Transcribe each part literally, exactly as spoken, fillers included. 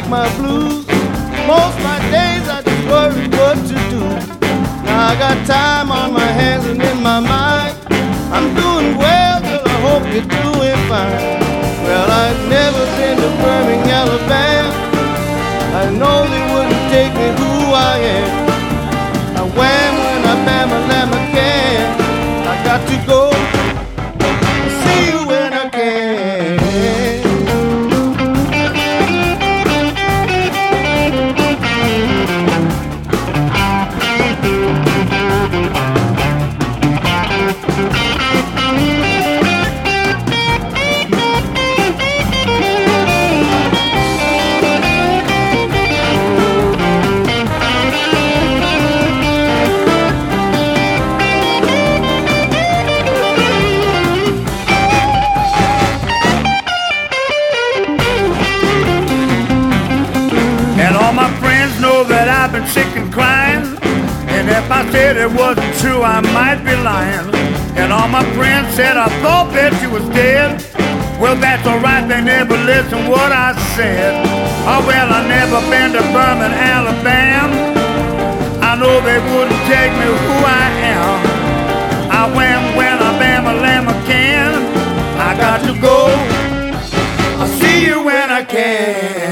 my blues. Most my days I just worry what to do. Now I got time on my hands and in my mind. I'm doing well, girl, I hope you're doing fine. Well, I've never been to Birmingham, Alabama. I know they wouldn't take me who I am. I wham when I bam a lamb I can. I got to go. See you when I can. I've been sick and crying, and if I said it wasn't true, I might be lying. And all my friends said I thought that you was dead. Well, that's alright, they never listened what I said. Oh well, I never been to Birmingham, Alabama. I know they wouldn't take me who I am. I wham when I bam a lamb I can. I got to go. I'll see you when I can.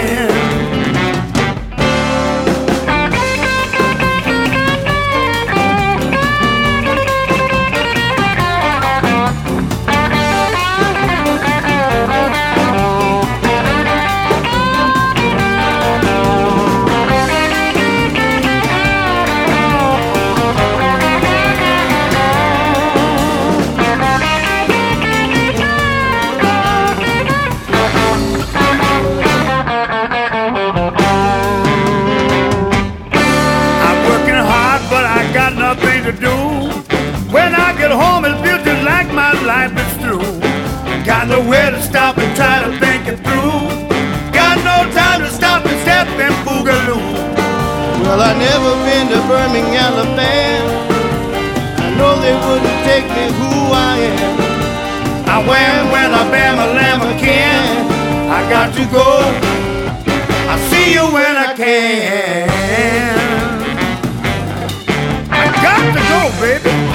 To do. When I get home, it feels just like my life is through. Got nowhere to stop and try to think it through. Got no time to stop and step and boogaloo. Well, I never been to Birmingham, Alabama. I know they wouldn't take me who I am. I wham when I bam a lamb I can. I got to go. I'll see you when I can. Got to go, baby.